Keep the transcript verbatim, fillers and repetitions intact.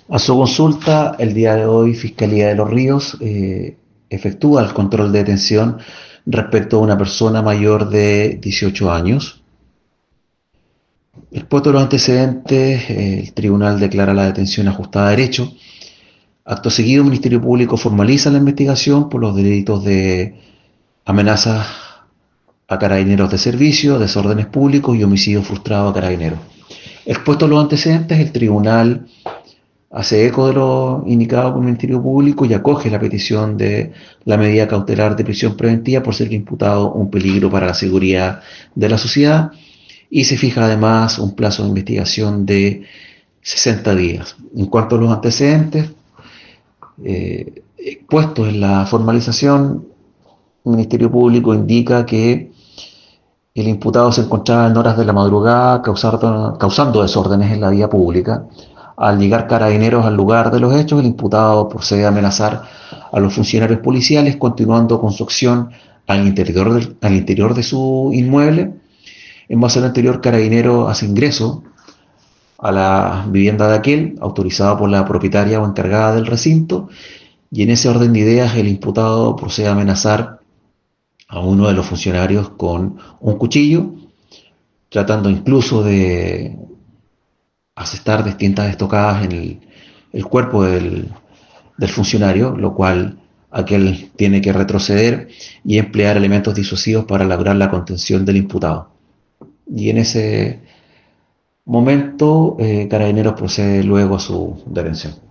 A su consulta, el día de hoy, Fiscalía de los Ríos eh, efectúa el control de detención respecto a una persona mayor de dieciocho años. Expuesto los antecedentes, eh, el tribunal declara la detención ajustada a derecho. Acto seguido, el Ministerio Público formaliza la investigación por los delitos de amenazas a carabineros de servicio, desórdenes públicos y homicidio frustrado a carabineros. Expuestos los antecedentes, el tribunal hace eco de lo indicado por el Ministerio Público y acoge la petición de la medida cautelar de prisión preventiva por ser el imputado un peligro para la seguridad de la sociedad, y se fija además un plazo de investigación de sesenta días. En cuanto a los antecedentes eh, puestos en la formalización, el Ministerio Público indica que el imputado se encontraba en horas de la madrugada causando, causando desórdenes en la vía pública. Al llegar carabineros al lugar de los hechos, el imputado procede a amenazar a los funcionarios policiales, continuando con su acción al interior, del, al interior de su inmueble. En base al anterior, Carabinero hace ingreso a la vivienda de aquel, autorizada por la propietaria o encargada del recinto, y en ese orden de ideas el imputado procede a amenazar a uno de los funcionarios con un cuchillo, tratando incluso de asestar distintas estocadas en el, el cuerpo del, del funcionario, lo cual aquel tiene que retroceder y emplear elementos disuasivos para lograr la contención del imputado. Y en ese momento, eh, Carabineros procede luego a su detención.